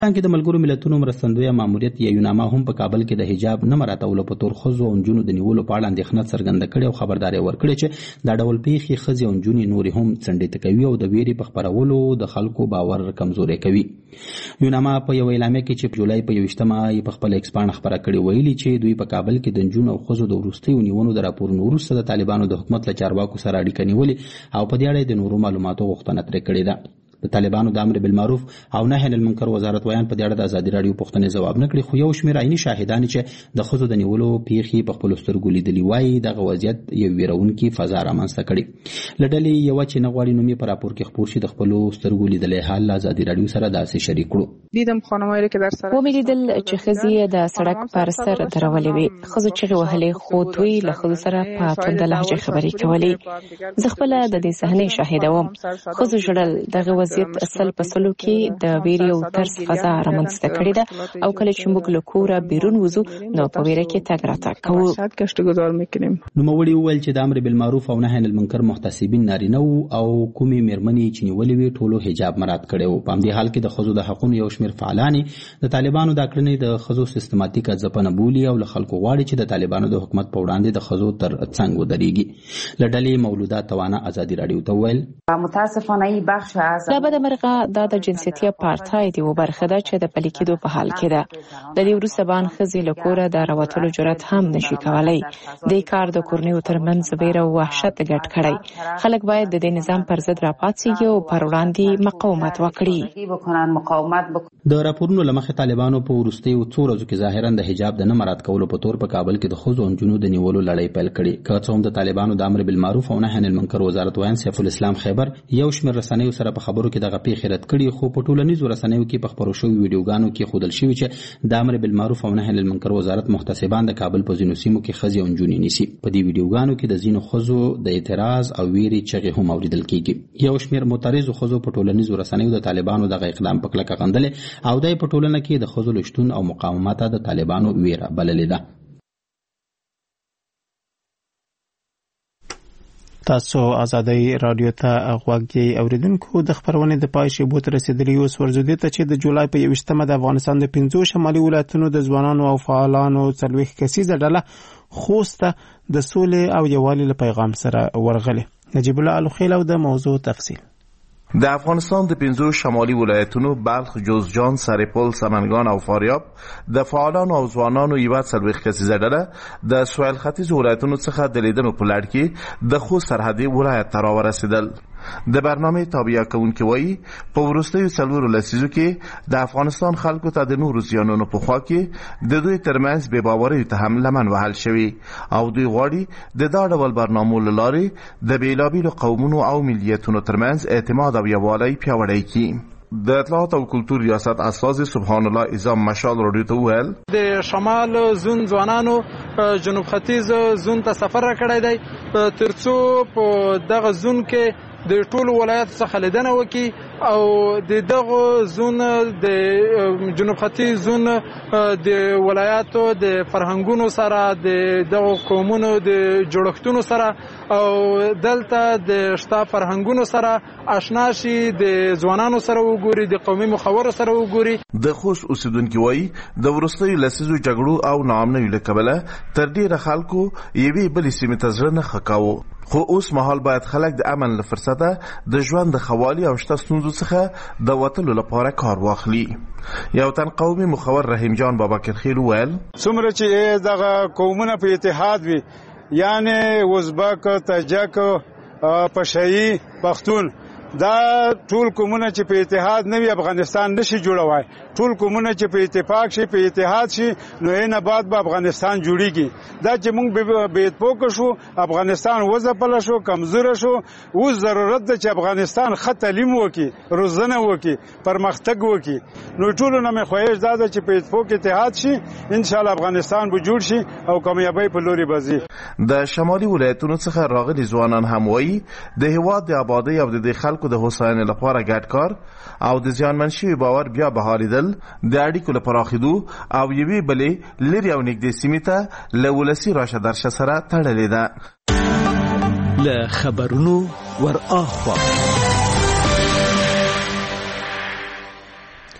کې د ملګرو ملتونو مرستندویه ماموریت یا یوناما هم په کابل کې د حجاب نه مراعاتولو په تور ښځو او نجونو د نیولو په اړه اندېښنه څرګنده کړې او خبرداری ورکړې چې دا ډول پیښې ښځې او نجونې نورې هم څنډې کوي او د ویرې په خپرولو د خلکو باور کمزوری کوي. یوناما په یو اعلامیه کې چې په جولای په 21 په خپل ایکس پاڼه خبره کړې ویلي چې دوی په کابل کې د نجونو او ښځو د وروستیو نیونو د راپورونو وروسته د طالبانو د حکومت له چارواکو سره اړیکه نیولې او په دې اړه د نورو معلوماتو غوښتنه ترې کړې ده. د طالبانو د امر بالمعروف او نهي عن المنکر وزارت ویان په دې اړه د ازادي راډیو پوښتنې ځواب نه کړی، خو یو شمېر عیني شاهدان چې د ښځو د نیولو پیښې په خپلو سترګو لیدلي وایي دغه وضعیت یو ویرونکي فضا رامنځته کړي. له ډلې یوه چې نه غواړي نوم یې په راپور کې خپور شي د خپلو سترګو لیدلی حال له ازادي راډیو سره داسې شریک کړو. دیدم خانمایی که در سرک ومې لیدل چې ښځې د سړک پر سر درولې وې، ښځو چغې وهلې، خو دوی له ښځو سره په تنده لهجه خبرې کولې. زه خپله د دې صحنې شاهده وم. ښځو ژړل. دغه وضعیت اصل په سلو کې د ویرې او ترس فضا رامنځته کړې ده او کله چې موږ له کوره بیرون وځو نو په ویره کې تګ راتګ کوو. نوموړي وویل چې د امر بالمعروف او نهي عن المنکر محتسبین نارینه او کومې مېرمنې چې نیولې وې ټولو حجاب مراعات کړی و. په همدې حال کې د ښځو د حقونو یو شمېر فعالانې د طالبانو دا کړنې د ښځو سیستماتیکه ځپنه بولي او له خلکو غواړي چې د طالبانو د حکومت په وړاندې د ښځو تر څنګ ودرېږي. له ډلې مولوده توانه ازادي راډیو ته وویل متاسفانه این بخش از لا بد مرغه دا د جنسیتي اپارتاید یو برخه ده چې د پلي کېدو په حال کې ده. د دې وروسته بان ښځې له کوره د راوتلو جرأت هم نشي کولی. دې کار د کورنیو ترمنځ ویره او وحشت ګډ کړی. خلک باید د دې نظام پر ضد راپاڅېږي او پر وړاندې مقاومت وکړي. د راپورونو له مخې طالبانو په وروستیو څو ورځو کې ظاهرا د حجاب د نه مراعات کولو په تور په کابل کې د ښځو او نجونو د نیولو لړۍ پیل کړې. که څه هم د طالبانو د امر بالمعروف او نهي عن المنکر وزارت ویان سیف الاسلام خیبر یو شمېر رسنیو سره په خبرو کې دغه پیښې رد کړي، خو په ټولنیزو رسنیو کې په خپرو شویو ویډیوګانو کې ښودل شوي چې د امر بالمعروف او نهي عن المنکر وزارت محتسبان د کابل په ځینو سیمو کې ښځې او نجونې نیسي. په دې ویډیوګانو کې د ځینو ښځو د اعتراض او ویرې چغې هم اورېدل کېږي. یو شمېر معترضو ښځو په ټولنیزو رسنیو د طالبانو دغه اقدام په کلکه غندلې او دی په ټولنه کې د ښځو له شتون او مقاومته د طالبانو ویره بللې ده. تاسو ازادي رادیو ته غوږ یې اوریدونکو. د خبرونې د پای شیبو ته رسیدلی اوس ورځو دې ته چې د جولای په 21 د افغانستان د 5 شمالي ولایتونو د ځوانانو او فعالانو 40 کسیزه ډله خوست د سولې او یووالي له پیغام سره ورغله. نجیب الله الخیل او د موضوع تفصیل. د افغانستان د 5 شمالي ولایتونو بلخ، جوزجان، سرپل، سمنگان او فاریاب د فعالانو او ځوانانو یوه 40 کسیزه ډله د سویل ختیځ ولایتونو څخه د لیدنو په لړ کې د خوست سرحدي ولایت ته راورسېدل. د برنامه تابعیه کوونکي وایي په وروستیو 4 لسیزو کې د افغانستان خلکو ته د نورو زیانونو په خوا کې د دوی ترمنځ بې باوریو ته هم لمن وهل شوي او دوی غواړي د دا ډول برنامو له لارې د بېلابېلو قومونو او ملیتونو ترمنځ اعتماد او یووالی پیاوړی کړي. د اطلاعات او کلتور ریاست استازي سبحان الله اعظم مشال راډیو ته وویل د شمال زون ځوانانو جنوب ختیځ زون ته سفر راکړی دی ترڅو په دغه زون کې د ټولو ولایاتو څخه لیدنه وکړي او د دغه زون د جنوب ختیځ زون د ولایاتو د فرهنګونو سره د دغه قومونو د جوړښتونو سره او دلته د شته فرهنګونو سره آشنا شي، د ځوانانو سره وګوري، د قومي مخورو سره وګوري. د خوست اوسیدونکي وایي د وروستیو لسیزو جګړو او ناامنیو له کبله تر ډېره خلکو یوې بلې سیمې ته زړه نه ښه کاوه، خو اوس مهال باید خلک د امن له فرصته د ژوند د خوالي او شته ستونزو څخه د وتلو لپاره کار واخلي. یو تن قومي مخور رحیم جان بابکر خیل وویل څومره چې دغه قومونه په اتحاد وي، یعنی ازبک، تاجک، پشاهي، پښتون، دا ټول قومونه چې په اتحاد نه وي افغانستان نشي جوړوای. ټول قومونه چې په اتفاق شي، په اتحاد شي، نو نه بعد به افغانستان جوړیږي. دا چې موږ به اتفاق شو افغانستان وځپل شو، کمزور شو. اوس ضرورت ده چې افغانستان ښه تعلیم وکړي، روزنه وکړي، پرمختګ وکړي. نو ټول نه مې خواهش ده چې په اتفاق اتحاد شي، ان شاء الله افغانستان به جوړ شي او کامیابی په لوري بځي. د شمالي ولایتونو څخه راغلي ځوانان هم وایي د هیواد د آبادی او د خلکو د هوساینې لپاره ګډ کار او د زیانمن شوي باور بیا بحالېدل د اړیکو له پراخېدو او یوې بلې لرې او نږدې سیمې ته له ولسي راشه درشه سره تړلې ده. له خبرونو ور اخوا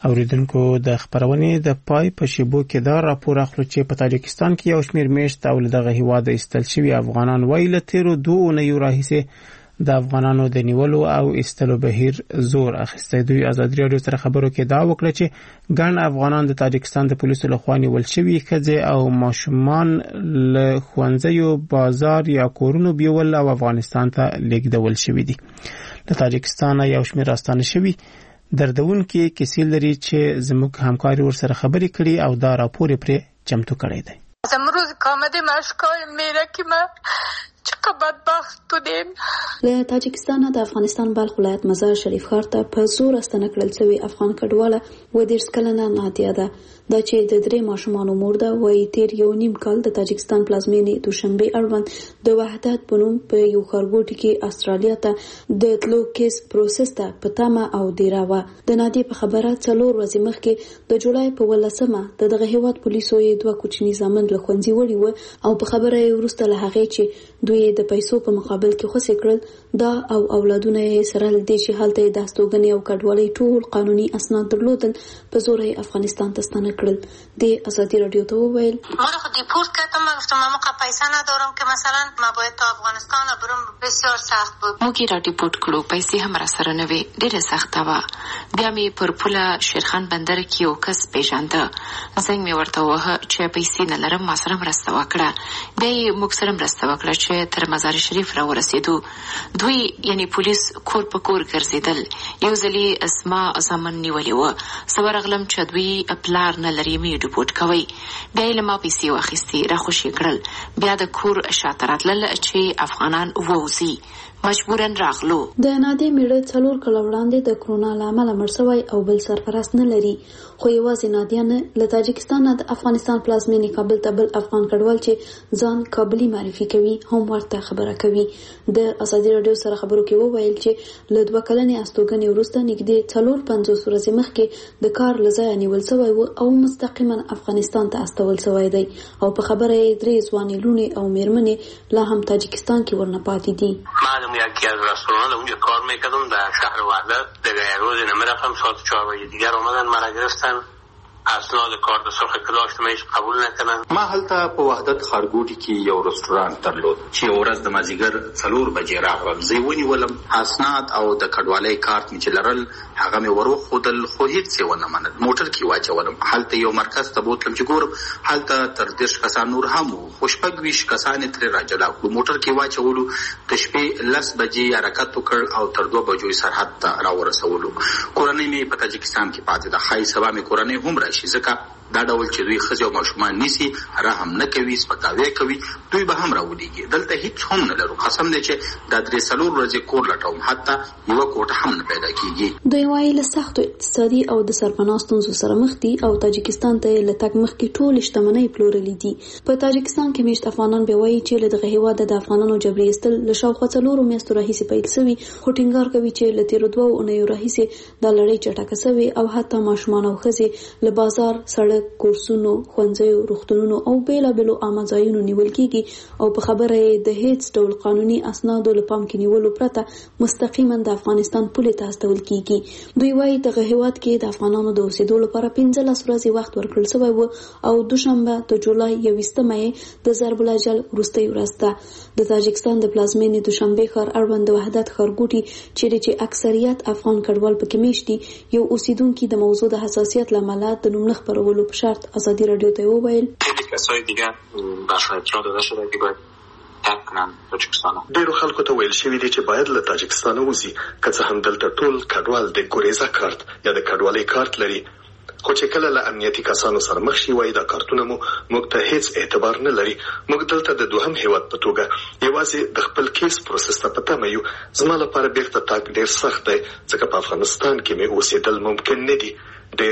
اوریدونکو د خبرونې د پای په شیبو کې دا راپور اخلو چې په تاجکستان کې یو شمېر میشت او دغه هیواد ایستل شوي افغانان وایي له تیرو 2 اونیو راهیسې د افغانانو د نیولو او ایستلو بهیر زور اخیستی. دوی ازادي راډیو سره خبرو کې دا وکړه چې ګڼ افغانان د تاجکستان د پولیسو لخوا نیول شوي ښځې او ماشومان له ښوونځیو، بازار یا کورونو بیول او افغانستان ته لیږدول شوي دي. له تاجکستانه یو شمېر راستانه شوي دردونکې کیسې لري چې زموږ همکاري ورسره خبرې کړي او دا راپور پرې چمتو کړی دی. امروز آمدیم اشکال میره که ما چقدر بدبخت بودیم. له تاجکستان د افغانستان بلخ ولایت مزار شریف ښار ته په زور استنه کړل شوی افغان کډواله 30 کلنه نادیه ده. دا چې د 3 ماشومانو مور ده، وایي تیر 1.5 کال د تاجکستان پلازمینې دوشنبه اړوند د وحدت په نوم په یو ښارګوټي کې استرالیا ته د تلو کیس پروسس ته په تمه او دیره وه. د نادیې په خبره 4 ورځې مخکې د جولای په 18مه دغه هیواد پولیسو یې 2 کوچني زامن له ښوونځي وړي وو او په خبره یې وروسته له هغې چې دوی د پیسو په مقابل کې خوسې کړل، دا او اولادونه یې سره له دې چې هلته د استوګنې او کډوالۍ ټول قانوني اسناد درلودل په زور یې افغانستان ته ستانه کړل. د ازادي راډیو ته وویل من خود دیپورت کردم. من گفتم من موقع پیسه ندارم که مثلا ما باید تا افغانستان برم. بسیار سخت بود. موږ را ډیپورت کړو، پیسې هم را سره نه وې، ډېره سخته وه. بیا مې پر پوله شیرخان بندر کې یو کس پیژانده، زنګ مې ورته ووهه چې پیسې نه لرم، ما سره مرسته وکړه. بیا یې موږ سره مرسته وکړه چې تر مزار شریف را ورسېدو. دوی یعنی پولیس کور په کور ګرځېدل. یو ځلې اسما زامن نیولې وه، زه ورغلم چې دوی پلار نه لري، مې ډیپورت کوئ. بیا یې له ما پیسې واخیستې، را خوشي کړل. بیا د کور شاته راتلل چې افغانان ووځي. مجبورن راغلو. د نادیې میړه 4 کاله وړاندې د کرونا له امله مړ شوی او بل سرپرست نه لري. خو یوازې نادیه نه، له تاجکستان نه د افغانستان پلازمینې کابل ته بل افغان کډوال چې ځان کابلي معرفي کوي هم ورته خبره کوي. د ازادي راډیو سره خبرو کې وویل چې له 2 کلنې استوګنې وروسته نږدې 450 ورځې مخکې د کار له ځایه نیول شوی و او مستقیما افغانستان ته استول شوی دی او په خبره یې 3 ځوانې لوڼې او میرمنې لا هم تاجکستان کې ورنه پاتې دي. یکی از رستوران اونجا کار میکردم در شهر وحدت. دیگه یه روزی نمیرفتم، ساعت 4 بجه دیگر اومدن مرا گرفتن، اسناد کار د سرخ کلاش مېش قبول نکردن. ما هلته په وحدت ښارګوټي کې یو رستوران درلود چې یو ورځ د مازیګر 4 بجې راغلم. زه ونیولم، اسناد او د کډوالۍ کارت مې چې لرل هغه مې وروښودل، خو هېڅ یې ونه منل. موټر کې واچولم، هلته یو مرکز ته بوتلم چې ګورم هلته تر 10 کسان نور هم وو، خو 26 کسان یې ترې راجلا کړو. موټر کې واچولو، د شپې 10 بجې حرکت وکړ او تر 2 بجو سرحد ته راورسولو. کورنۍ مې په تاجکستان کې پاتې ده. ښایي سبا مې کورنۍ هم راشي، ځکه دا ډول چې دوی ښځې او ماشومان نیسي، رحم نه کوي، سپکاوی کوي، دوی به هم راولېږي. دلته هیڅ هم نه لرو. قسم دی چې دا 3 ورځې کور لټوم، حتی یوه کوټه هم نه پیدا کېږي. دوی وایي له سختو اقتصادي او د سرپناه ستونزو سره مخ دي او تاجکستان ته له تګ مخکې ټولې شتمنۍ پلورلې دي. په تاجکستان کې میشت افغانان بیا وایي چې له دغه هېواده د افغانانو جبري ایستل له شاوخوا 4 میاشتو راهیسې پیل شوي، خو ټینګار کوي چې له تېرو 2 اونیو راهیسې دا لړۍ چټکه شوې او حتی ماشومان او ښځې له بازار، سړک، کورسونو، ښوونځیو، روغتونونو او بیلابیلو عامه ځایونو نیول کېږي او په خبره یې د هیڅ ډول قانوني اسنادو له پام کې نیولو پرته مستقیما د افغانستان پولې ته استول کېږي. دوی وایي دغه هېواد کې د افغانانو د اوسېدو لپاره 15 ورځې وخت ورکړل شوی و او دوشنبه د جولای 21مه یې د ضرب الاجل وروستۍ ورځ ده. د تاجکستان د پلازمینې دوشنبه ښار اړوند د وحدت ښارګوټي چیرې چې اکثریت افغان کډوال پکې میشت دي، یو اوسیدونکي د موضوع د حساسیت له امله د نوم نه خپرولو په شرط ازادي راډیو ته وویل خیلی کسای دیگه برشون اطلاع داده شده که باید ترک کنن تاجکستان. ډیرو خلکو ته ویل شوي دي چې باید له تاجکستان وځي، که څه هم دلته ټول کډوال د ګوریزا کارت یا د کډوالۍ کارت لري، خو چې کله له امنیتي کسانو سره مخ شي وایي دا کارتونه مو موږ ته هیڅ اعتبار نه لري. موږ دلته د دوهم هیواد په توګه یوازې د خپل کیس پروسس ته په تمه یو. زما لپاره بیرته تګ ډیر سخت دی ځکه په افغانستان کې مې اوسېدل ممکن نه دي. ډیر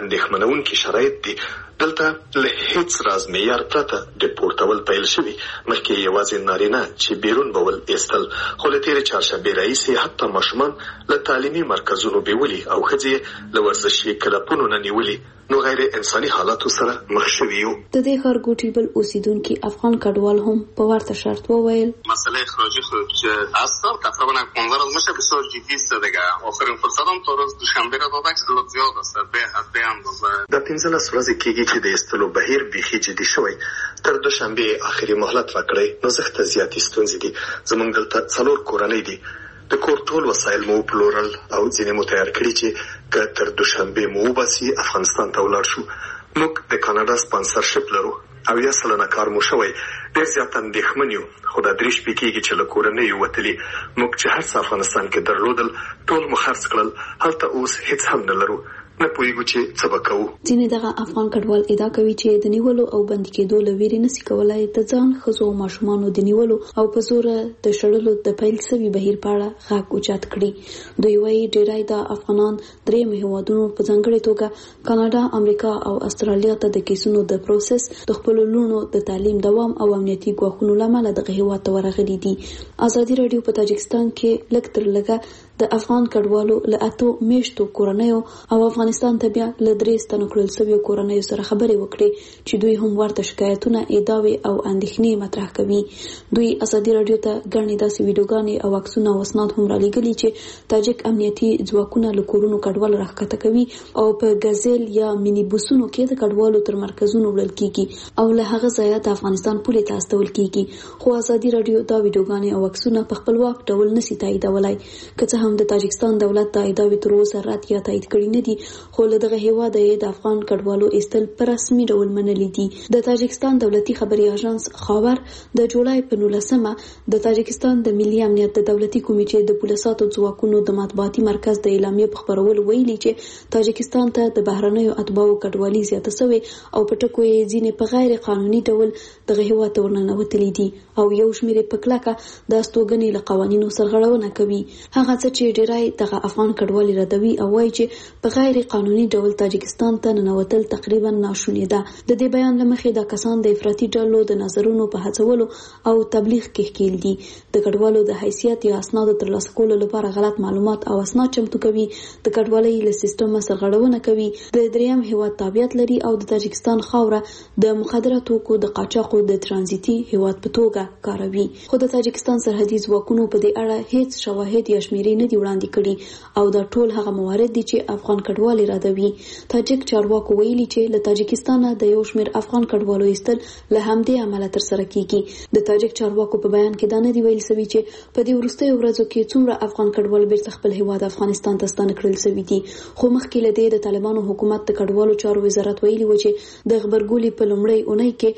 اندېښمنونکي شرایط دي. دلته له هیڅ راز معیار پرته د پورتول پیل شوي، مخکې یوازې نارینه چې بیرون بول ایستل، خو له تېرې چهارشنبې راهیسې حتی ماشومان له تعلیمي مرکزونو بیولي او ښځې له ورزشي کلبونو نه نیولي، نو غیر انساني حالاتو سره مخ شوي یو. د دې ښارګوټي بل اوسیدونکي افغان کډوال هم په ورته شرط وویل مسئله اخراجی خود هستم تقریبا 15 روز میشه بسیار جدی است دیگه. آخرین فرصتم تا روز دوشنبه را دادن که خیلی زیاد است به اندازه. د 15 ورځې کېږي چې د ایستلو بهیر بیخي جدي شوی. تر دوشنبه اخري مهلت ورکړی، نو زخته زیاتې ستونزې دي. زمونږ دلته 4 کورنۍ دي. د کور ټول وسایل مو پلورل او ځینې مو تیار کړي چې که تر دوشنبه مو وباسي افغانستان ته ولاړ شو. موږ د کاناډا سپانسرشپ لرو او یا سلنه کار مو شوی. ډېر زیات اندېښمن یو، خو دا 3 شپې کېږي چې له کورنۍ وتلي. موږ چې هر څه افغانستان کې درلودل ټول مو خرڅ کړل، هلته اوس هیڅ هم نه لرو. نه پوهیږو چې څه به کوو. ځینې دغه افغان کډوال ادعا کوي چې د نیولو او بندي کېدو له ویرې نشي کولای د ځان ښځو او ماشومانو د نیولو او په زوره د شړلو د پیل سوي بهیر په اړه غږ اوچت کړي. دوی وایي ډېری د افغانان درېیمو هېوادونو په ځانګړې توګه کاناډا، امریکا او استرالیا ته د کیسونو د پروسس د خپلو لوڼو د تعلیم دوام او امنیتي ګواښونو له امله دغه هېواد ته ورغلي دي. ازادي راډیو په تاجکستان کې لږ تر لږه د افغان کډوالو له 8 میاشتو کورنیو او افغانستان ته بیا له 3 ستنو کړل شویو کورنیو سره خبرې وکړې چې دوی هم ورته شکایتونه، ادعاوې او اندېښنې مطرح کوي. دوی ازادي راډیو ته ګڼې داسې ویډیوګانې او عکسونه او اسناد هم رالیږلي چې تاجک امنیتي ځواکونه له کورونو کډوال راښکته کوي او په ګزل یا مینی بوسونو کې د کډوالو تر مرکزونو وړل کیږي او له هغه ځایه د افغانستان پولې ته استول کیږي. خو ازادي راډیو دا ویډیوګانې او عکسونه په خپلواک ډول نشي تاییدولای، که څه هم د تاجکستان دولت د ادعاوې تر اوسه رد یا تایید کړي نه دي، خو له دغه هېواد د افغان کډوالو ایستل په رسمي ډول منلي دي. د تاجکستان دولتي خبري اژانس خاور د جولای په 19مه د تاجکستان د ملي امنیت د دولتي کمیټې د پولیساتو ځواکونو د مطبوعاتي مرکز د اعلامیې په خبرولو ویلي چې تاجکستان ته د بهرنیو اتباعو کډوالي زیاته شوې او په ټکو یې ځینې په غیر قانوني ډول دغه هېواد ته ورننوتلي دي او یو شمېر په کلکه د استوګنې له قوانینو سرغړونه کوي. هغه څه چې ډېری دغه افغان کډوالي ردوي او وایي چې په غیر قانوني ډول تاجکستان ته ننوتل تقریبا ناشونې ده. د دې بیان له مخې دا کسان د افراطي ډلو د نظرونو په هڅولو او تبلیغ کې ښکېل دي. د کډوالو د حیثیت یا اسنادو ترلاسه کولو لپاره غلط معلومات او اسناد چمتو کوي، د کډوالۍ له سیستمه سرغړونه کوي، د دریم هېواد تابعیت لري او د تاجکستان خاوره د مخدره توکو د قاچاقو د ترانزیتي هېواد په توګه کاروي. خو د تاجکستان سرحدي ځواکونو په دې اړه هیڅ شواهد یا شمیرې نه دي وړاندې کړي او دا ټول هغه موارد دي چې افغان کډوالي ردوي. تاجک چارواکو ویلي چې له تاجکستان د یو شمېر افغان کډوالو ایستل له همدې عمله ترسره کیږي. د تاجک چارواکو په بیان کې دا نه دی ویل شوی چې په دې وروستیو ورځو کې څومره افغان کډوال بیرته خپل هېواد افغانستان ته ستانه کړل شوي دي. خو مخکې له دې د طالبانو حکومت د کډوالو چارو وزارت ویلي و چې د غبرګولي په لومړۍ اونۍ کې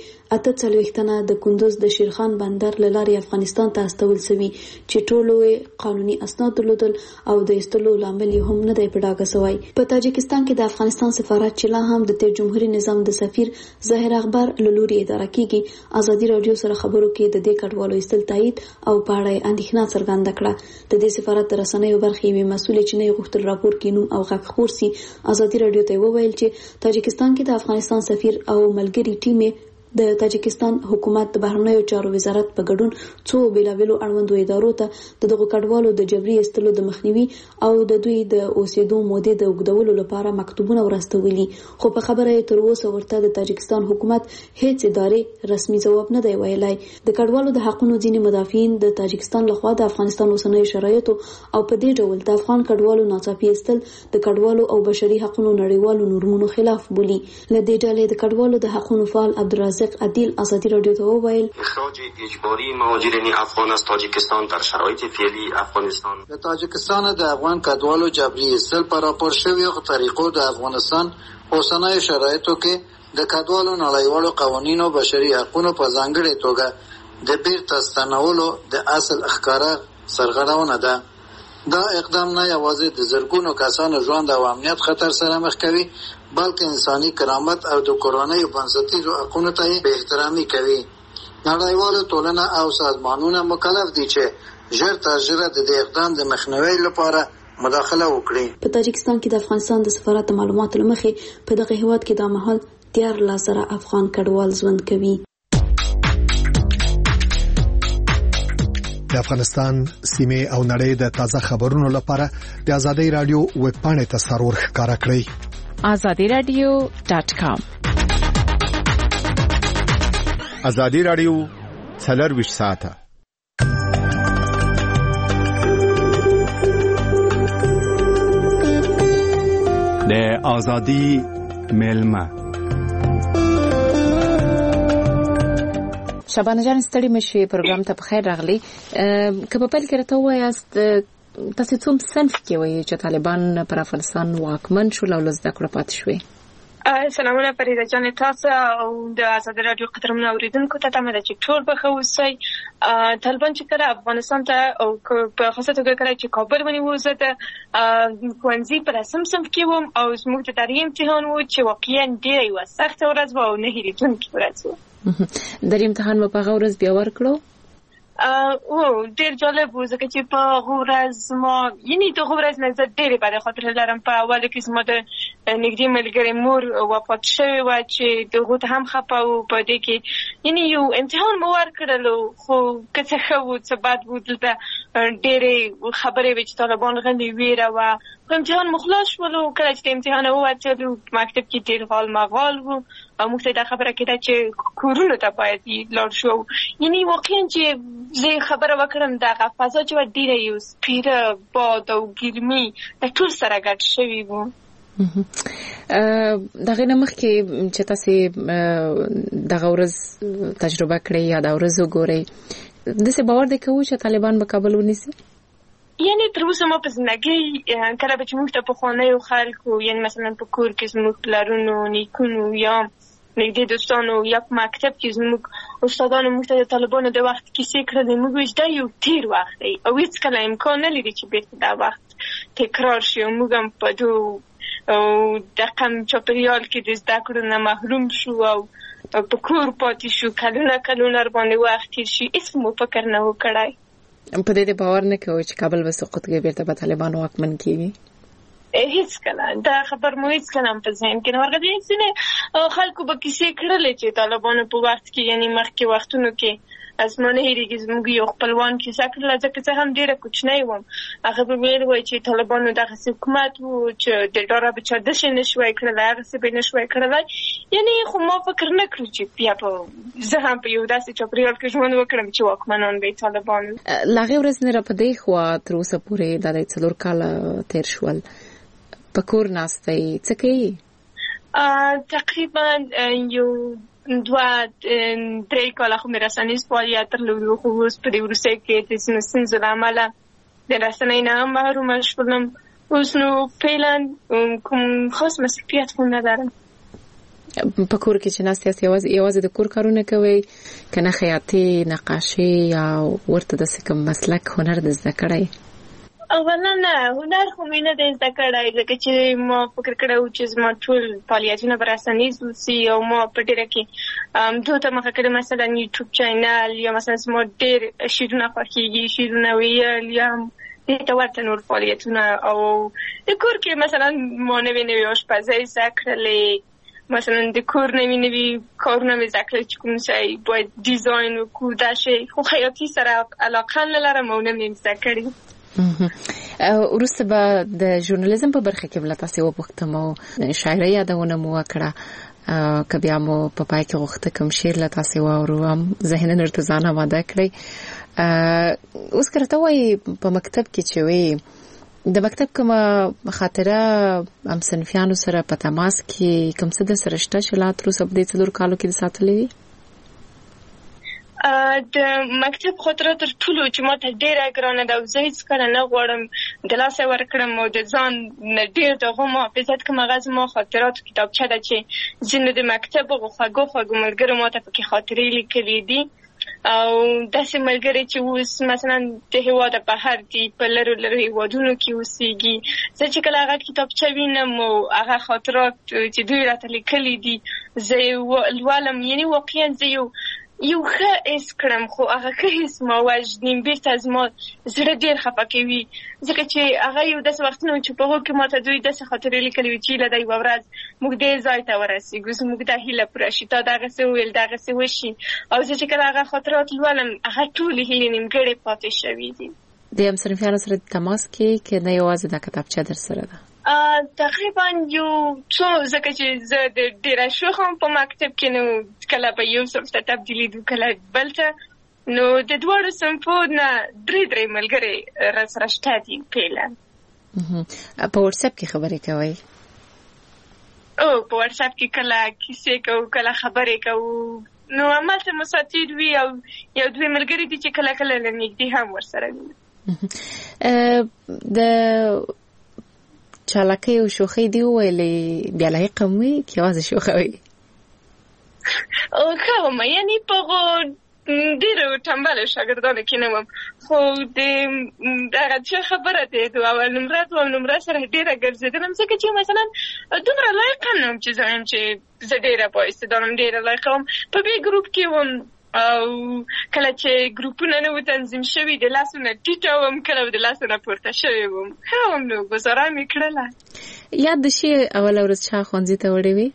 48 تنه د کندوز د شیرخان بندر له لارې افغانستان ته استول شوي چې ټولو قانوني اسناد درلودل او د ایستلو لامل هم نه دی په ډاګه شوی. په تاجکستان کې د افغانستان سفارت چې لا هم د تیر جمهوریت نظام د سفیر ظاهر اخبار له لوري اداره کیږي، ازادي راډیو سره خبرو کې د دې کډوالو ایستل تایید او په اړه اندېښنه څرګنده کړه. د دې سفارت د رسنیو برخې یوې مسؤلې چې نه غوښتل راپور کې نوم او غږ خپور سي، ازادي راډیو ته وویل چې تاجکستان کې د افغانستان سفیر او ملګری ټیم د تاجکستان حکومت د بهرنیو چارو وزارت په ګډون څو بیلابیلو اړوندو ادارو ته دغه کډوالو د جبري ایستلو د مخنیوي او د دوی د اوسېدو مودې د اوږدولو لپاره مکتوبونه ورستولي، خو په خبره تر اوسه ورته د تاجکستان حکومت هیڅ ادارې رسمي ځواب نه دی ویلی. د کډوالو د حقونو ځینې مدافعین د تاجکستان لخوا د افغانستان اوسنیو شرایطو او په دې ډول د افغان کډوالو ناڅاپي ایستل د کډوالو او بشري حقونو نړیوالو نورمونو خلاف بولي. له دې ډلې د کډوالو د حقونو فعال عبدالرزاق عدیل ازادي راډیو ته وویل اخراج اجباری مهاجرین افغان از تاجیکستان در شرایط فعلی افغانستان د تاجکستان د افغان کډوالو جبري ایستل پر راپور شویو طریقو د افغانستان اوسنیو شرایطو کې د کډوالو نړیوالو قوانینو بشري حقونو په ځانګړې توګه د بیرته ستنولو د اصل ښکاره سرغړونه ده. دا اقدام نه یوازې د زرګونو کسانو ژوند او امنیت خطر سره مخ کوي، بلکې انساني کرامت او د کورنیو بنسټیزو حقونو ته بې احترامي کوي. نړیواله ټولنه او سازمانونه مکلف دي چې ژر تر ژره د دې اقدام د مخنیوي لپاره مداخله وکړي. په تاجکستان کې د افغانستان د سفارت معلوماتو لمخې په دغه هیواد کې د مهال 13,000 افغان کډوال ژوند کوي. د افغانستان سیمه او نړۍ د تازه خبرونو لپاره د آزادۍ رادیو ویب پاڼې ته سرور ښکارا کړئ. azadiradio.com. آزادۍ رادیو 24 ساعته. د آزادۍ ملما شبانه جان ستړي مشي پروګرام ته بخیر راغلی. که په پیل کې راته وایاست تاسو څوم صنف کې وایي چې طالبان پر افغانستان واکمن شول او لزده کړه پاتې شوې؟ سلامونه فریده جان، تاسو او د آزادۍ رادیو قدرمن اوریدونکو ته تمه ده چې ټول به ښه اوسئ. طالبان چې کله افغانستان ته او په خاصه توګه کله چې کابل ونیو، زه د ښوونځي په رسم صنف کې وم او زموږ د تاریخي امتحان و چې واقعا ډېره یوه سخته ورځ وه او نه هېرېدونکې ورځ وه. در امتحان مو په هغه ورځ بیا ورکړو؟ ډېر جالب و ځکه چې په هغه ورځ ما دغه ورځ نه زه ډېرې بدې خاطرې لرم. په اوله کې زما د نږدې ملګرې مور وفات شوې وه چې د هغو ته هم خفه وو. په دې کې یو امتحان مو ورکړلو، خو که څه ښه وو څه بد وو، دلته ډېرې خبرې وې چې طالبان غلي ویره وه. خو امتحان مو خلاص شولو. کله چې د امتحان ووتلو مکتب کې ډېر غال مغال وو او موږ ته دا خبره کېده چې کورونو ته باید لاړ شو. واقعا چې زه خبره وکړم دغه فضا چې وه ډېره یو سپېره باد او ګرمي د ټول سره ګډ شوي وو. دغه نه مخکې چې تاسې دغه ورځ تجربه کړئ یا دا ورځ وګورئ، داسې باور دی کوو چې طالبان به کابل ونیسي؟ تر اوسه ما په زندګۍ کله به چې موږ ته پخوانیو خلکو مثلا په کور کې زموږ پلرونو نیکونو یا نږدې دوستانو یا په مکتب کې زموږ استادانو موږ ته د طالبانو د وخت کیسې کړلې، موږ وایو دا یو تېر وخت دی او هېڅکله امکان نه لري چې بېرته دا وخت تکرار شي. او موږ هم په دغه چاپېریال کې د زده کړو نه محروم شو او په کور پاتې شو. کلونه باندې وخت تېر شي، هېڅ مو فکر نه و کړی. په دې باور نه کوئ چې کابل به سقوط کوي، بیرته به طالبان واکمن کیږي؟ هېڅکله دا خبر مو هېڅکله هم په ذهن کې نه ورغلی. ځینې خلکو به کیسې کړلې چې طالبانو په وخت کې مخکې وختونو کې از ما نه هېرېږي زموږ یو خپلوان کیسه کړله، ځکه زه هم ډېره کوچنی وم. هغه به ویل وایي چې طالبانو دغسې حکومت و چې د ډاره به چا داسې نه شوی کړلی، هغسې به یې نه شوی کړلی. خو ما فکر نه کړو چې بیا به زه هم په یو داسې چاپېریال کې ژوند وکړم چې واکمنان به یې طالبان وي. له هغې ورځې نه را په دې خوا تر اوسه پورې دا د 4 کاله تېر شول، په کور ناستی څه کوي؟ تقریبا یو 2-3 کاله خو مې رسنیز فعالیت درلودو، خو اوس په دې وروستیو کې د ځینو ستونزو له امله د رسنۍ نه هم محرومه شولم. اوس نو فعلا کوم خاص مسؤلیت خو نه لرم. په کور کې چې ناست یاست یوازې د کور کارونه کوئ که نه خیاطي، نقاشي یا ورته داسې کوم مسلک هنر د زده کړی؟ اولا نه، هنر خو مې نه دی زده کړی، ځکه چې ما فکر کړی و چې زما ټول فعالیتونه به رسنیز اوسي او ما په ډېره کې دو ته مخه کړې، مثلا یوټیوب چینل یا مثلا زما ډېر شعرونه خوښېږي، شعرونه ویل یا دې ته ورته نور فعالیتونه. او د کور کې مثلا ما نوې آشپزۍ زده کړلې، مثلا د کور نوې کارونه مې زده کړل چې کوم شی باید ډیزاین وکړو، دا شی. خو خیاطي سره علاقه نه لرم او نه مې زده کړې. وروسته به د ژورنالیزم په برخه کې بله تاسې وپوښتم او شاعرۍ یادونه مو وکړه، که بیا مو په پای کې غوښته کوم شعر له تاسې واورو هم ذهناً ورته ځان اماده کړئ. اوس که راته وایي په مکتب کې چې وایي د مکتب کومه خاطره هم صنفیانو سره په تماس کې کوم څه د سره شته چې لا تر اوسه په دې 4 کالو کې ساتلې دي؟ د مکتب خاطره تر ټولو چې ما ته ډېره ګرانه ده او زه هېڅکله نه غواړم د لاسه ورکړم او د ځان نه ډېر د هغو محافظت کوم. هغه زما خاطراتو کتابچه ده چې ځینو د مکتب هغو خوږو ملګرو ما ته پکې خاطرې لیکلي دي او داسې ملګري چې اوس مثلا د هېواده بهر دي، په لرو هېوادونو کې اوسېږي. زه چې کله هغه کتابچه وینم او هغه خاطرات چې دوی راته لیکلي دي زه یې لولم، واقعا زه یو یو ښه حس کړم خو هغه ښه حس ما وژنیم بېرته زما زړه ډېر خفه کوي ځکه چې هغه یو داسې وختونه و چې په هغو کې ماته دوی داسې خاطرې لیکلي وي چې هیله ده یوه ورځ موږ دې ځای ته ورسېږو زموږ دا هیله پوره شي تا دغسې وویل دغسې وشي او زه چې کله هغه خاطرات لولم هغه ټولې هیلې نیمګړې پاتې شوي دي. د همصنفیانو سره تماس کې که نه یوازې دا کتابچه در سره ده؟ تقریبا یو څو ځکه چې زه د ډېره شوخم په مکتب کې نو کله به یو صنف ته تبدیلېدو کله بل ته نو د دواړو صنفو نه درې ملګري راسره شته دي فعلا. په واتساپ کې خبرې کوئ؟ په واتساپ کې کله کیسې کوو کله خبرې کوو نو همالته مساتیر وي او یو دوی ملګري دي چې کله کله له نږدې هم ورسره وي. د چالاکۍ او شوخۍ دی ویلې بیا لایقه مې که یوازې شوخه وي؟ ښه ومه یعنې په هغو ډېرو ټمبلو شاګردانو کې نه وم خو د هغه څه خبره دی د اول نمره دوم نمره سره ډېره ګرځېدلم ځکه چې مثلا دومره لایقه نه وم چې زه وایم چې زه ډېره بااستعداده وم ډېره لایقه وم په بې ګروپ کې وم او کله چې ګروپونه نه و تنظیم شوي د لاسو نه ټیټه وم کله د لاسو نه پورته شوې وم ښه وم نو ګزاره مې کړله. یاد د شي اوله ورځ چا ښوونځي ته وړې وې؟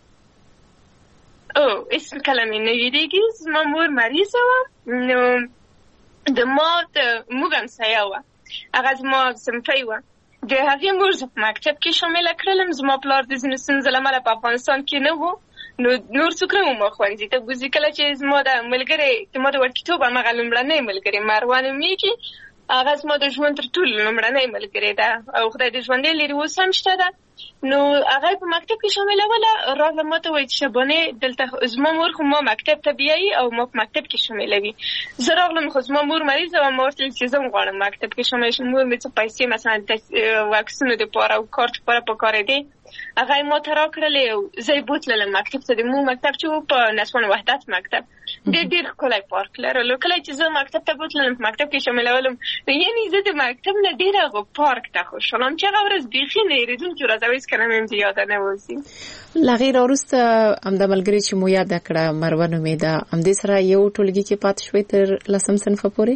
اسم کله مې نه یادېږي زما مور مریضه وه نو د ما موږ همسایه وه هغه زما صنفۍ وه د هغې مور زه په مکتب کې شامله کړلم زما پلار د ځینو ستونزو له امله په افغانستان کې نه و نو نور څوک نه وم ښوونځي ته بوځي کله چې زما د ملګری زما د وړکتوب همغه لومړنی ملګری مروه نومیږي هغه زما د ژوند تر ټولو لومړنی ملګری ده او خدای دې ژوندی لري اوس هم شته ده نو هغه په مکتب کې شاملوله راغله ماته وایي چې شبانې دلته زما مور خو ما مکتب ته بیایي او ما په مکتب کې شاملوي زه راغلم خو زما مور مریضه وه ما ورته ویل چې زه هم غواړم مکتب کې شامله شم مور مې څه پیسې مثلا د واکسینو دپاره او کارت دپاره پکارېدې هغه یې ما ته راکړلې او زه یې بوتللم مکتب ته د مو مکتب چې و په نسوان وحدت مکتب ډېر ښکلی پارک لرلو کله چې زه مکتب ته بوتللم په مکتب کې شاملولم یعنې زه د مکتب نه ډېر هغه پارک ته خوشحاله وم چې هغه ورځ بیخي نه هېرېدونکې ورځ او هېڅکله مې هم یاده نه وځي. له هغې راوروسته همدا ملګرې چې مو یاده کړه مروه نومېده همدې سره یو ټولګي کې پاتې شوې تر 10 صنفه پورې؟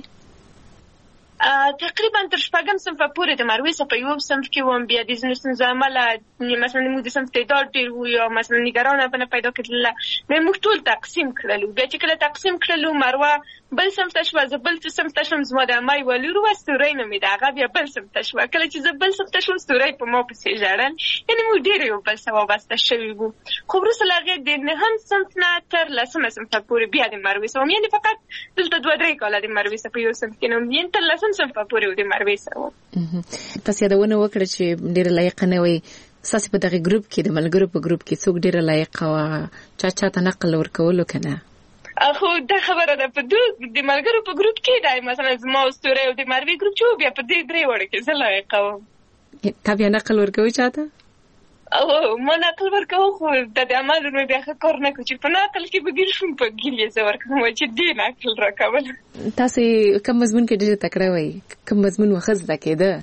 تقریبا تر 6 صنفه پورې د مروې څخه په یو صنف کې وم بیا د ځینو ستونزو امله مثلا موږ د صنف تعداد ډېر و یا مثلا نګرانه بنه پیدا کړله نو موږ ټول تقسیم کړلو بیا چې کله تقسیم کړلو مروه بل صنف ته شوه زه بل صنف ته شوم زما د عمه یوه لور وه ستورۍ نومېده هغه بیا بل صنف ته شوه کله چې زه بل صنف ته شوم ستورۍ په ما پسې ژړل یعنې موږ ډېر یو بل سره وابسته شوي وو خو وروسته له هغې د 9 صنف نه تر 10 صنفه پورې بیا د مروې سره وم یعنې فقط دلته 2-3 کاله د مروې سره په یو صنف کې نه وم یعنې تر 10 صنفه پورې و د مروې سره وم. تاسو یادونه وکړه چې ډېره لایقه نه وئ ستاسې په دغې ګروپ کې د ملګرو په ګروپ کې څوک ډېره لایقه وه چا ته نقل ورکولو که نه؟ خو دا خبره ده په د ملګرو په ګروپ کې دی مثلا زما او ستورۍ او د مروې ګروپ چې و بیا په دې 3 وړو کې زه لایقه وم. تا بیا نقل ورکوي چا ته؟ ما نقل ورکوم خو د عمل مې بیا ښه کار نه کوي چې په نقل کې به ګیر شوم په ګیر یې زه ورکوم چې دې نقل راکول. تاسې کوم مضمون کې ډېره تکړه وئ کوم مضمون مو ښه زده کېده؟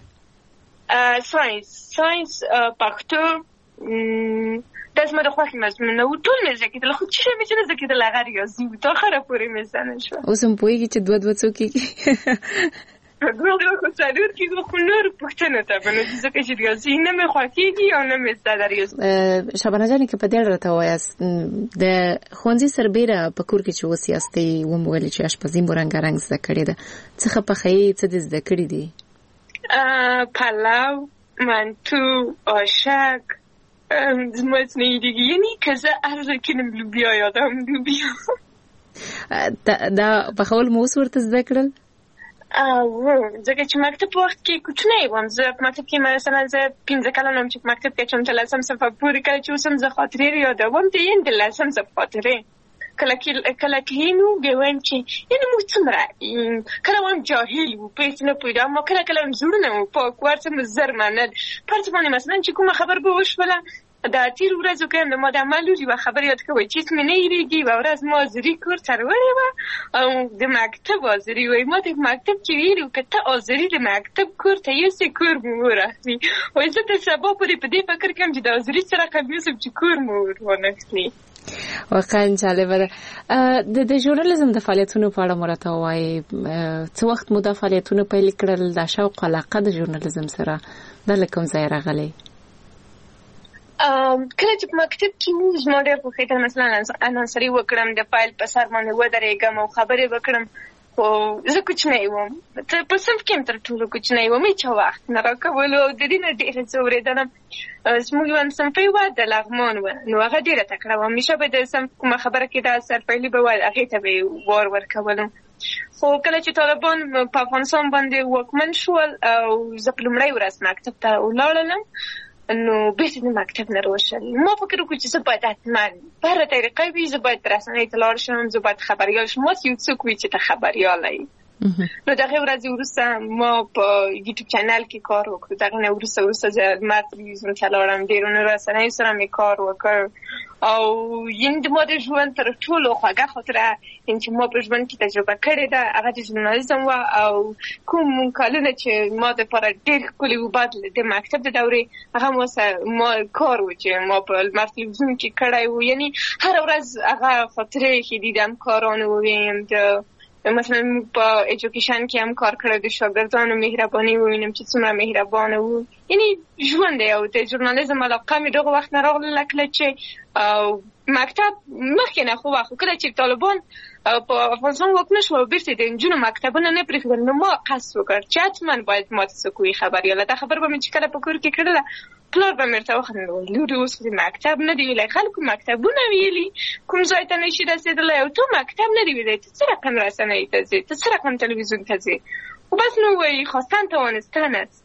ساینس پښتو دا زما د خوښې مضمونونه وو ټول مې زده کېدل خو چې شی مې چې نه زده کېدل هغه ریاضي وو تر اخره پورې مې زده نه شوه. اوس هم پوهېږي چې 2 څو کېږي؟ خو څلور کېږي خو نور پوښتنو ته به نو ځکه چې ریاضي نه مې خوښېږي او نه مې زده ده ریاضي. شبانه جانې که په دې اړه راته ووایاست د ښوونځي سربېره په کور کې چې اوس یاستئ ومو ویلې چې اشپزي مو رنګارنګ زده کړې ده څه ښه پخوئ څه دې زده کړي دي؟ پلو منتو آشک زما څه نه یادېږي یعنې که زه هر ځای کینم لوبیا یادوم لوبیا. دا پخول مو اوس ورته زده کړل؟ ځکه چې مکتب په وخت کې کوچنی وم زه په مکتب کې مثلا زه 15 کلن وم چې په مکتب کې چم تر 10 صنفه پورې کله چې اوس هم زه خاطرې یادوم د یعنې د 10 صنف خاطرې کله کښېنو بیا وایم چې یعنې موږ څومره کله وایم جاهل وو په هېڅ نه پوهېدم ما کله وایم زړونه مو پاک وو هر څه مو زر منل په هر څه باندې مثلا چې کومه خبر به وشوله د تېرو ورځو کې هم د ما د عمل لور یوه خبره یاد کوئ چې هېڅ مې نه هېرېږي یوه ورځ ما حاضري کور ته راوړې وه او د مکتب حاضري وایي ما د مکتب چې ویلي وو که ته حاضري د مکتب کور ته یوسې کور مو ورخلي وایي زه تر سبا پورې په دې فکر کوم چې د حاضري څه رقم یوسم چې کور مو ورانخلي. واقعا جالبه ده د ژورنالیزم د فعالیتونو په اړه مرته وایي څو وخت مو د فعالیتونو پیل کړل د شوق علاقه د ژورنالیزم سره د کوم ځای راغلی کله چې په مکتب کې مو زما ډېر خوښېدل مثلا انانسري وکړم د فایل په سر باندې ودرېږم او خبرې وکړم خو زه کوچنی وم په صنف کې هم تر ټولو کوچنی وم هېچا وخت نه راکولو او د دې نه ډېره څه اورېدلم زموږ یو صنفي وه د لغمان وه نو هغه ډېره تکړه وه همیشه به د صنف کومه خبره کې دا سرپیلي به وه هغې ته به یې وار ورکولم خو کله چې طالبان په افغانستان باندې واکمن شول او زه په لومړۍ ورځ مکتب ته ولاړلم نو بیرته د مکتب نه راوشل ما فکر وکړ چې زه باید حتما په هره طریقه وي زه باید په رسنیو ته لاړ شم زه باید خبریال شم یو څوک وي چې ته خبریاله یې نو د هغې ورځې وروسته ما په یوټیوب چینل کې کار وکړو د هغې نه وروسته زه لمر تلویزیون ته لاړم ډېرو رسنیو سره مې کار وکړ او یعنې د ما د ژوند تر ټولو خوږه خاطره یعنې چې ما په ژوند کې تجربه کړې ده هغه د ژورنالیزم وه او کوم کلونه چې ما دپاره ډېر ښکلي و بعد د مکتب د دورې هغه ما کار و چې ما په لمر تلویزیون کې کړی و یعنې هره ورځ هغه خاطرې چې دیدم کارانو وویم مثلا په ایجوکیشن کې هم کار کړی د شاګردانو مهرباني ووینم چې څومره مهربانه وو یعنې ژوند دی او د ژورنالیزم علاقه مې دغه وخت نه راغله کله چې مکتب مخکې نه خو وخت کله چې طالبان په افغانستان واکمن شو بیرته د نجونو مکتبونه نه پرېښودل نو ما قصد وکړ چې حتما باید ما ته څوک وي خبریاله دا خبره به مې چې کله په کور کې کړله پلار به مې ورته وخندل لورې اوس د مکتب نه دی ویلی خلکو مکتبونه ویلي کوم ځای ته نشي رسېدلی او تو مکتب نه دی ویلی ته څه رقم رسنیو ته ځې ته څه رقم تلویزیون ته ځې خو بس نو وایي خواستن توانستن است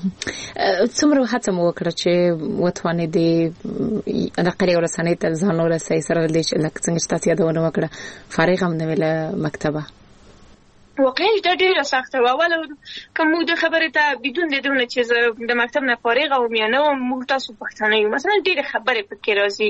څومره هڅه مو وکړه چې وتوانېدې دغه یو رسنۍ ته ځان ورسوئ سره له دې چې لکه څنګه چې تاسو یادونه وکړه فارغ هم نه وې له مکتبه واقعا دا ډېره سخته وه اوله که موږ د خبرې ته بدون د دونه چې زه د مکتب نه فارغه وم یا نه وم موږ تاسو پښتانه یو مثلا ډېرې خبرې پکې راځي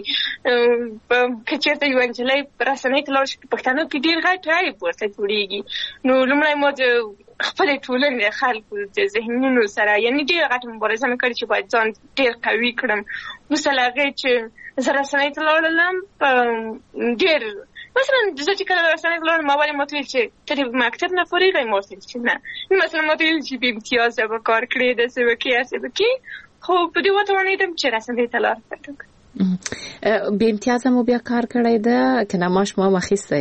که چېرته یوه نجلۍ رسنۍ ته لاړ شي په پښتنو کې ډېر غټ رایب ورته جوړېږي نو لومړی ما د خپلې ټولنې د خلکو د ذهنونو سره یعنې ډېره غټه مبارزه مې کړې چې باید ځان ډېر قوي کړم وروسته له هغې چې زه رسنۍ ته لاړلم ډېر مثلا زه چې کله رسنۍ ته لاړم اول یې ما ته ویل چې ته د مکتب نه فارغه یې ما ورته ویل چې نه مثلا ما ته ویل چې بې امتیازه به کار کړې داسې به کړې هسې به کړې خو په دې وتوانېدم چې رسنۍ ته لار پیدا کړم بې امتیازه مو بیا کار کړی ده که نه معاش مو هم اخیستی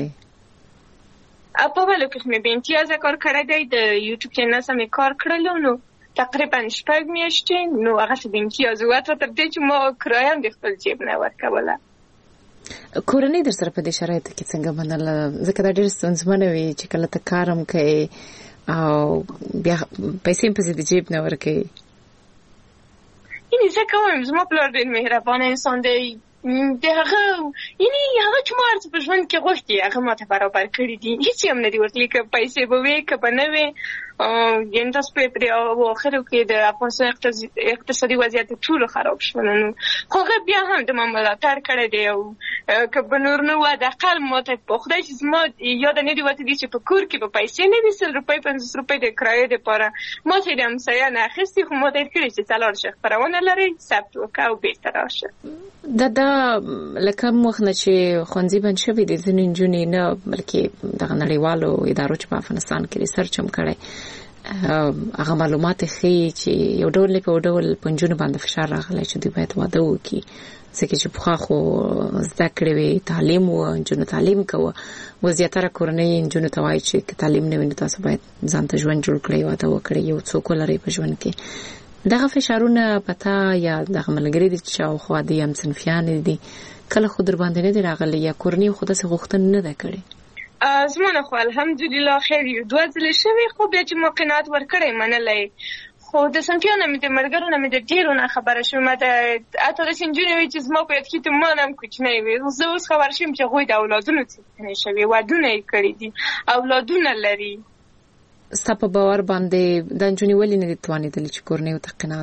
په اولو کې مې بې امتیازه کار کړی دی د یوټیوب چینل سره مې کار کړلو نو تقریبا 6 میاشتې نو هغه بې امتیازه وه تر دې چې ما کرایه هم د خپل جیب نه ورکوله کورنۍ در سره په دې شرایطو کې څنګه منله ځکه دا ډېر ستونزمنه وي چې کله ته کار هم کوې او بیا پیسې هم پسې د جیب نه ورکوې یعنې زه کوم زما پلار ډېر مهربانه انسان دی د هغه یعنې هغه چې ما هر څه په ژوند کې غوښتي هغه ما ته برابر کړي دي هېڅ یې هم نه دي ورکړي که پیسې به وې که به نه وې یعنې تاسو پرې اواخرو کې د افغانستان اقتصادي وضعیت ټولو خراب شول نو خو هغه بیا هم د ما ملاتړ کړی دی او که به نور نه وه د اقل ما ته په خدای چې زما یاده نه دي وتې دي چې په کور کې به پیسې نه وي 100 روپۍ 50 روپۍ د کرایې دپاره ما ته یې د همسایه نه اخیستي خو ما ته یې کړي چې ته لاړ شه خپرونه لرئ ثبت وکړه او بېرته راشه دا له کوم وخت نه چې ښوونځي بند شوي دي ځینې نجونې نه بلکې دغه نړیوالو ادارو چې په افغانستان کې ریسرچ هم کړی هغه معلومات ښیي چې یو ډول په ډول په نجونو باندې فشار راغلی چې دوی باید واده وکړي ځکه چې پخوا خو زده کړې وې تعلیم و نجونو تعلیم کوه اوس زیاتره کورنۍ نجونو ته وایي چې که تعلیم نه وي نو تاسو باید ځان ته ژوند جوړ کړئ واده وکړئ یو څوک ولرئ په ژوند کې دغه فشارونه پتا یا دغه ملګري دي چې شاوخوا دي هم صنفیان دي کله خو در باندې نه دي راغلی یا کورنۍ خو داسې غوښتنه نه ده کړې زما نه خو الحمدلله خیر یو 2 ځلې شوي خو بیا چې ما قناعت ورکړی منلی خو د صنفیانو مې د ملګرو نه مې د ډېرو نه خبره شوم ما ته حتی داسې نجونې وایي چې زما په یاد کې ما نه هم کوچنی وي زه اوس خبره شوم چې هغوی د اولادونو څښتنې شوي ودونه یې کړي دي اولادونه لري ستا په باور باندې دا نجونې ولې نه دي توانېدلې چې کورنۍ ورته قناعت وکړي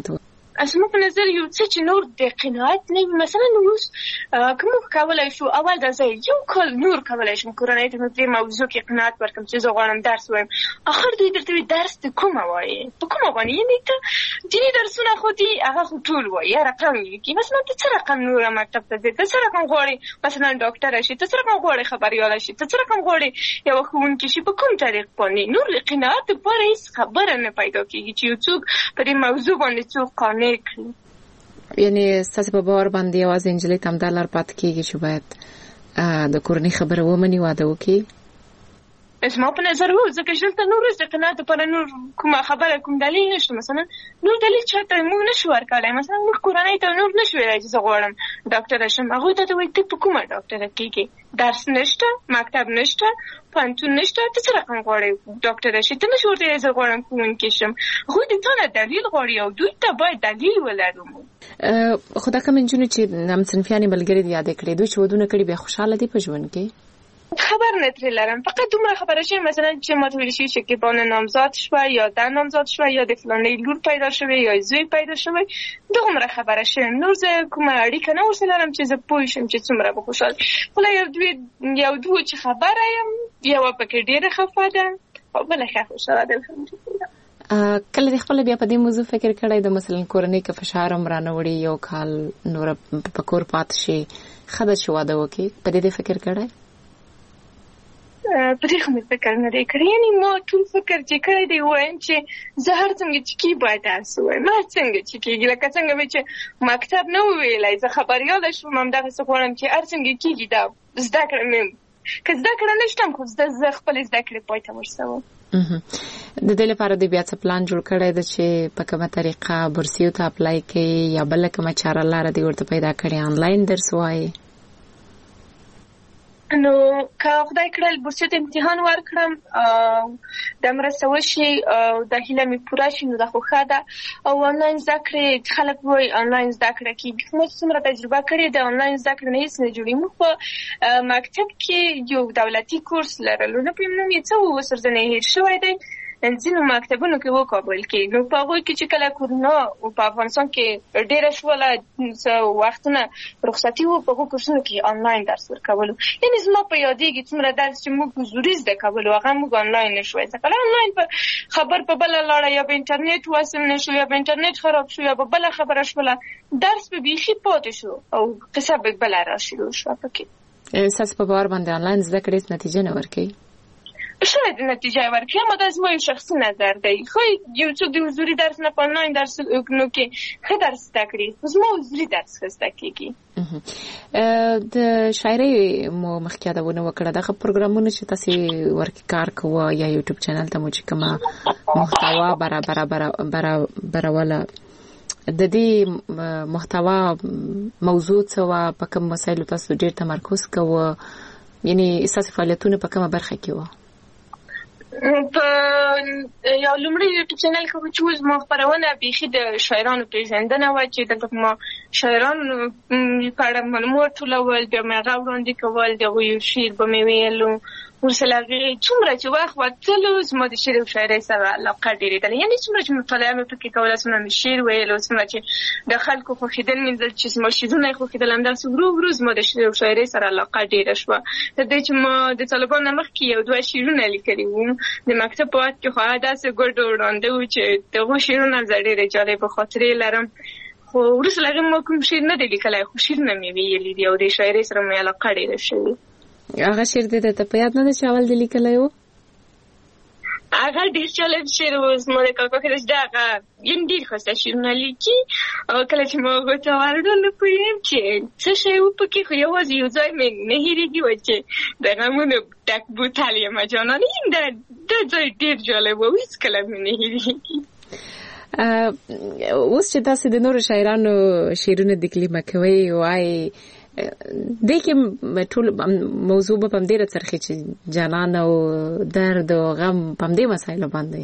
اسمه په نظر یو څه چې نور د قناعت نه مثلا اوس کوم کولای شو اول د ځای یو کال نور کولای شم کورنۍ ته په موضوع کې قناعت ورکم چې زه غواړم درس وایم اخر دوی درته درس د کومه وایي په کومه باندې یعنی ته دیني درسونه خو دي هغه خو ټول وایي رقم لیکي مثلا ته څه رقم نور مکتب ته ځې ته څه رقم غواړې مثلا ډاکټر شي ته څه رقم غواړې خبريال شي ته څه رقم غواړې یو ښوونکی شي په کوم طریق باندې نور قناعت لپاره هیڅ خبره نه پیدا کیږي چې یو څوک په دې موضوع باندې څوک قانع یعنی ستاسو په باور باندې یوازې انجلۍ ته همدا لار پاتې کېږي چې باید د کورنۍ خبره ومني واده وکړي زما په نظر وو ځکه چې دلته نور د قناعت لپاره نور کومه خبره کوم دلیل نشته مثلا نور دلیل چاته موږ نشو ورکړای مثلا موږ کورنۍ ته نور نشو ویلای چې زه غواړم ډاکټر شم هغوی ته وایي ته په کومه ډاکټره کېږې درس نشته مکتب نشته پوهنتون نشته ته څه رقم غواړې ډاکټر شي ته نشو ورته ویلی زه غواړم ښوونکی شم هغوی د تا نه دلیل غواړي او دوی ته باید دلیل ولرو خو دا کوم نجونې چې همصنفیانې ملګري دې یادې کړې دوی چې ودونه کړي بیا خوشحاله دي په ژوند کې خبر نه ترې لرم فقط دومره خبره شوې مثلا چې ما ته ویل شوي چې شکیبانه نامزاد شوه یا دا نامزاد شوه یا د فلانۍ لور پیدا شوی یا زوی پیدا شوی دومره خبره شوې نور زه کومه اړیکه نه ورسره لرم چې زه پوه شم چې څومره به خوشحال خو یو دوه چې خبره یم یوه پکې ډېره خفه ده او بله ښه خوشحاله ده الحمدلله کله د خپل بیا په دې موضوع فکر کړی د مثلا کورنۍ که فشار هم رانه وړي یو کال نور په کور پاتې شي ښه ده چې واده وکړي په دې فکر کړی په دې خو مې فکر نه دی کړی یعنې ما ټول فکر چې کړی دی وایم چې زه هر څنګه چې کېږي باید درس ووایم هر څنګه چې کېږي لکه څنګه مې چې مکتب نه وویلی زه خبریاله شوم همدغسې غواړم چې هر څنګه کېږي دا زده کړه مې که زده کړه نه شتم خو زه خپلې زده کړې پای ته ورسوم د دې لپاره د بیا څه پلان جوړ کړی ده چې په کومه طریقه بورسیو ته اپلای کوي یا بله کومه چاره لاره دې ورته پیدا کړې آنلاین درس وایي نو که خدای کړل بورسیو ته امتحان ورکړم د مرسته وشي د هیله مې پوره شي نو دا خو ښه ده او آنلاین زده کړې خلک وایي آنلاین زده کړه کېږي موږ څومره تجربه کړې د آنلاین زده کړې نه هېڅ نه جوړي موږ په مکتب کې یو دولتي کورس لرلو نه پوهېږم نوم یې څه و اوس ورځنی هېر شوی دی ځینو مکتبونو کې وکابل کې نو په هغوی کې چې کله کورونا په افغانستان کې ډېره شوله څه وختونه رخصتي وو په هغو کورسونو کې آنلاین درس ورکولو یعنې زما په یادېږي څومره درس چې موږ حضوري زده کولو هغه موږ آنلاین نه شوی زده کولو آنلاین په خبر په بله لاړه یا په انټرنیټ وصل نه شو یا په انټرنیټ خراب شو یا په بله خبره شوله درس به بیخي پاتې شو او قصه به بله را شروع شوه پکې ستاسو په باور باندې آنلاین زده کړې نتیجه نه ورکوي شاید نتیجه ورکړي اما دا زما یو شخصي نظر دی خو یو څوک د حضوري درس نه په آنلاین درسونو کې ښه درس زده کړي زما حضوري درس ښه زده کېږي د شاعرۍ مو مخکې یادونه وکړه دغه پروګرامونه چې تاسې ورکې کار کوه یا یوټیوب چینل ته مو چې کومه محتوا برابروله د دې محتوا موضوع څه وه په کوم مسایلو تاسو ډېر تمرکز کوه یعنې ستاسې فعالیتونه په کومه برخه کې وه په یو لومړی یوټیوب چینل کې چې اوس ما خپرونه بیخي د شاعرانو پېژندنه وه چې دلته ما شاعرانو په اړه معلومات ټولول بیا مې هغه وړاندې کول د هغوی یو شعر به مې ویلو ورسره هغې څومره چې وخت وتلو زما د شعر او شاعرۍ سره علاقه ډېرېدله یعنې څومره چې مطالعه مې پکې کوله څومره مې شعر ویلو څومره چې د خلکو خوښېدل مې لیدل چې زما شعرونه یې خوښېدل همداسې ورو ورو زما د شعر او شاعرۍ سره علاقه ډېره شوه تر دې چې ما د طالبانو نه مخکې یو دوه شعرونه لیکلي وو د مکتب په وخت کې خو هغه داسې ګډ وړاندې وو چې د هغو شعرونه زه ډېرې جالبه خاطرې لرم خو وروسته له هغې ما کوم شعر نه دی لیکلی خو شعرونه مې ویلي دي او د شاعرۍ سره مې علاقه ډېره شوې هغه شعر دې ته په یاد نه ده چې اول دې لیکلی و هغه ډېر جالب شعر و زما د کاکا کې چې هغه یعنې ډېر ښایسته شعرونه لیکي او کله چې ما هغو ته ورډل نه پوهېږم چې څه شی و پکې خو یوازې یو ځای مې نه هېرېږي و چې د غمونو ډک بوتل یم جانانه دا ځای ډېر جالب و هېڅکله مې نه هېرېږي اوس چې تاسې د نورو شاعرانو شعرونه تکلیمه کوئ وایي دې کې ټول موضوع به په همدې راڅرخي چې جانان او درد او غم په همدې مسایلو باندې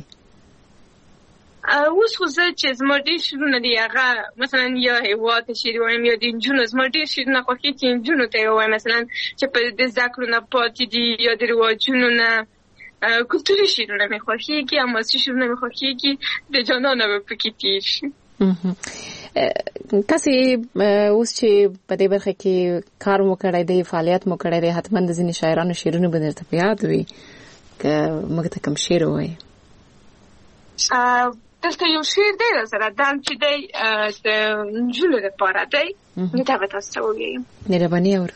اوس خو زه چې زما ډېر شعرونه دي هغه مثلا یا هېواد ته شعر وایم یا د نجونو زما ډېر شعرونه خوښېږي چې نجونو ته یې ووایم مثلا چې په د زده کړو نه پاتې دي یا د رواجونو نه کلتوري شعرونه مې خوښېږي حماسي شعرونه مې خوښېږي د جانانه به پکې تېر شي تاسو اوس چې په دې برخه کې کار مو کړی دی فعالیت مو کړی دی حتما د ځینې شاعرانو شعرونه به درته په یاد وي که موږ ته کوم شعر ووایي دلته یو شعر دی سره دا چې دی د نجونو لپاره دی دا به تاسو ته ووایم مهرباني اورو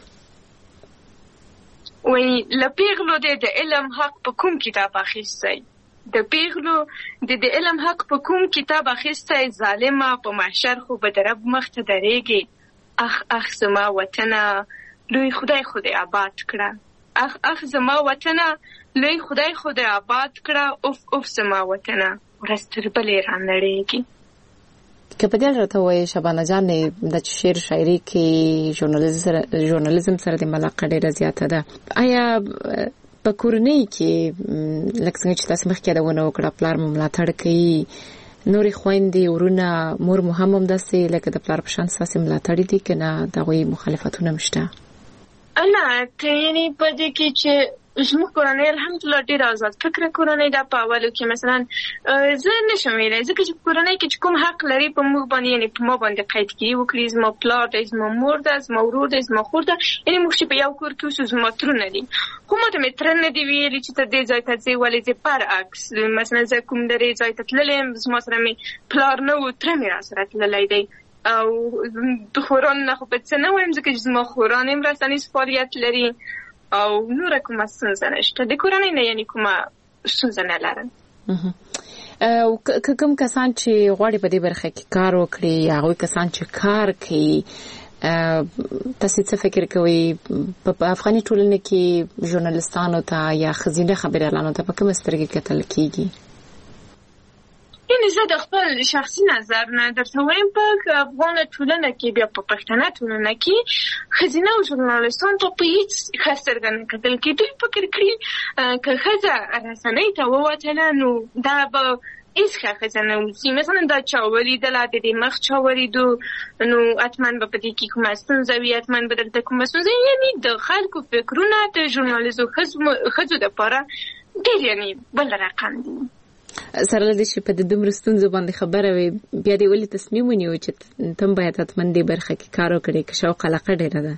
وایي له پیغلو دی د علم حق په کوم کتاب اخیستی د پیغلو د علم حق په کوم کتاب اخیستی ظالمه په محشر خو به د رب مخ ته درېږي اخ زما وطنه لوی خدای آباد کړه اخ زما وطنه لوی خدای آباد کړه اوف زما وطنه ورځ تر بلې رانړېږي که په دې راته وایي شبانه جان د شعر شاعري کې ژورنالیزم سره د علاقه ډېره زیاته ده آیا په کورنۍ کې لکه څنګه چې تاسو مخکې یادونه وکړه پلار مو ملاتړ کوي نورې خویندې ورونه مور مو هم همداسې لکه د پلار په شان ستاسې ملاتړي دي که نه د هغوی مخالفتونه هم شته نه یعنې په دې کې چې زموږ کورنۍ الحمدلله ډېره آزاد فکره کورنۍ ده په اولو کې مثلا زه نشم ویلی ځکه چې په کورنۍ کې چې کوم حق لري په موږ باندې یعنې په ما باندې قیدګیري وکړي زما پلار دی زما مور ده زما ورور دی زما خور ده یعنې موږ چې په یو کور کې اوسو زما ترونه دي خو ما ته مې تره نه دي ویلي چې ته دې ځای ته ځې ولې ځې برعکس مثلا زه کوم درې ځای ته تللی یم زما سره مې پلار نه و تره مې راسره تللی دی او د خورانو نه خو په څه نه وایم ځکه چې زما خوران هم رسنیز فعالیت لري او نوره کومه ستونزه نشته د کورنۍ نه یعنې کومه ستونزه نه لرم او کوم کسان چې غواړي په دې برخه کې کار وکړي یا هغوی کسان چې کار کوي تاسو څه فکر کوئ په افغاني ټولنه کې ژورنالیستانو ته یا ښځینه خبریالانو ته په کومه سترګې کتل کیږي یعنې زه د خپل شخصي نظر نه درته وایم په افغانه ټولنه کې بیا په پښتنه ټولنه کې ښځینه ژورنالیستانو ته په هېڅ ښه سترګه نه کتل کېږي دوی فکر کړي که ښځه رسنۍ ته ووتله نو دا به هېڅ ښه ښځه نه اوسي مثلا دا چا ولیدله د دې مخ چا ولیدو نو حتما به په دې کې کومه ستونزه وي حتما به دلته کومه ستونزه وي یعنې د خلکو فکرونه د ژورنالیزو ښځو دپاره ډېر یعنې بل رقم دي سره له دې چې په دومره ستونزو باندې خبره وي بیا دې ولې تصمیم ونیو چې ته هم باید حتما دې برخه کې کار وکړې که شوق علاقه ډېره ده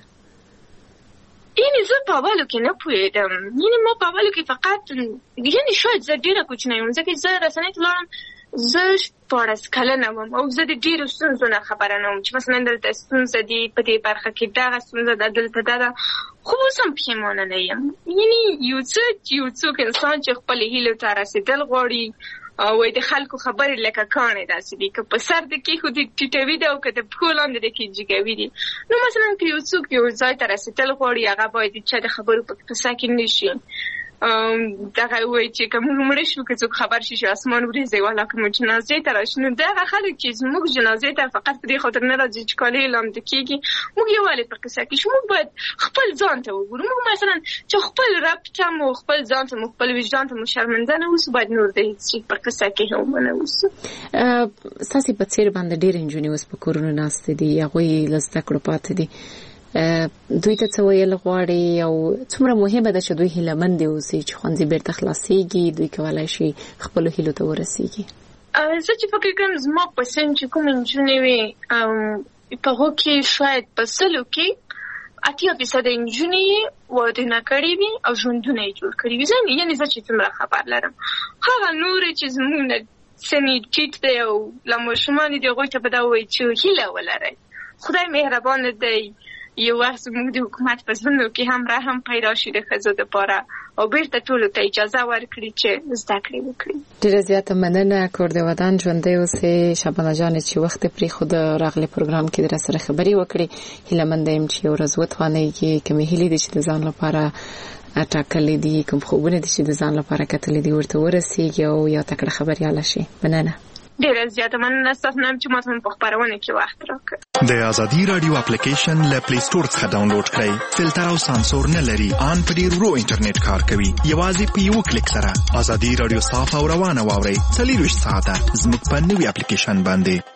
یعنې زه په اولو کې نه پوهېدم یعنې ما په اولو کې فقط یعنې شاید زه ډېره کوچنی وم ځکه چې زه رسنۍ ته لاړم زه 14 کلنه وم او زه د ډېرو ستونزو نه خبره نه وم چې مثلا دلته ستونزه دي په دې برخه کې دغه ستونزه ده دلته دا ده خو اوس هم پښیمانه نه یم یعنې یو څوک انسان چې خپلې هیلو ته رسېدل غواړي وایي د خلکو خبرې لکه کاڼې داسې دي که په سر د کېښودي ټیټوي دي او که د پښو لاندې د کې جګوي دي نو مثلا که یو څوک یو ځای ته رسېدل غواړي هغه باید د چا د خبرو په قصه کې نه شي دغه وایي چې که موږ مړه شو که څوک خبر شي چې اسمان وریځي والا که موږ جنازې ته راشي نو دغه خلک چې زموږ جنازې ته فقط په دې خاطر نه راځي چې کالي یې لامده کېږي موږ یووالې په قصه کې شو موږ باید خپل ځان ته وګورو موږ مثلا چې خپل رب ته مو خپل ځان ته مو خپل وجدان ته مو شرمنده نه اوسو باید نور د هېڅ شي په قصه کې هم ونه اوسو ستاسې په څېر باندې ډېرې نجونې اوس په کورونو ناستې دي هغوی له زده کړو پاتې دي دوی ته څه ویل غواړي او څومره مهمه ده چې دوی هیلهمندې اوسي چې ښوونځي بیرته خلاصېږي دوی کولی شي خپلو هیلو ته ورسېږي زه چې فکر کوم زما په سن چې کومې نجونې وي په هغو کې شاید په 100 کې 80% نجونې یې وادونه کړي وي او ژوندونه یې جوړ کړي وي یعنې زه چې څومره خبر لرم هغه نورې چې زموږ نه سن یې ټیټ دی او له ماشومانې دي هغوی ته به دا ووایي چې هیله ولرئ خدای مهربانه دی یو وخت زموږ د حکومت په زړونو کې هم رحم پیدا شي د ښځو دپاره او بیرته ټولو ته اجازه ورکړي چې زده کړې وکړي ډېره زیاته مننه کور د ودان ژوندی اوسې شبانه جانې چې وخت یې پرېښود راغلی پروګرام کې درسره خبرې وکړې هیلهمنده یم چې یو ورځ وتوانېږي کومې هیلې دي چې د ځان لپاره ټاکلې دي کوم خوبونه دي چې د ځان لپاره کتلې دي ورته ورسېږي او یو تکړه خبریاله شي مننه ډېره زیاته مننه ستاسو نه چې ماته په خپرونه کې وخت راکړ د ازادي رادیو اپلیکیشن له پلی سٹور څخه ډاونلوډ کړئ فلټر او سانسور نه لري ان په ډېر ورو انټرنیټ کار کوي یوازې په یو کلیک سره ازادي رادیو صاف او روانه واورئ 24 ساعته زموږ په نوې اپلیکیشن باندې